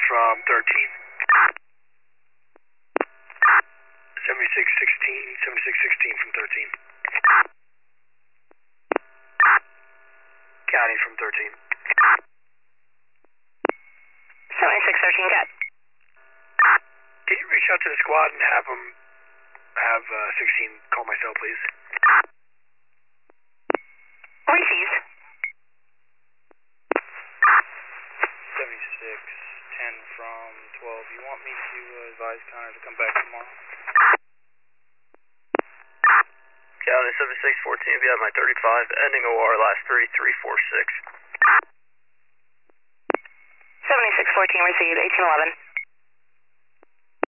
from 13. 7616 from 13. County from 13. 7613, got. Can you reach out to the squad and have 16 call my cell, please? Received. 7610 from 12. You want me to advise Connor to come back tomorrow? County 7614, be at my 35, ending OR last 3346. 7614 received, 1811.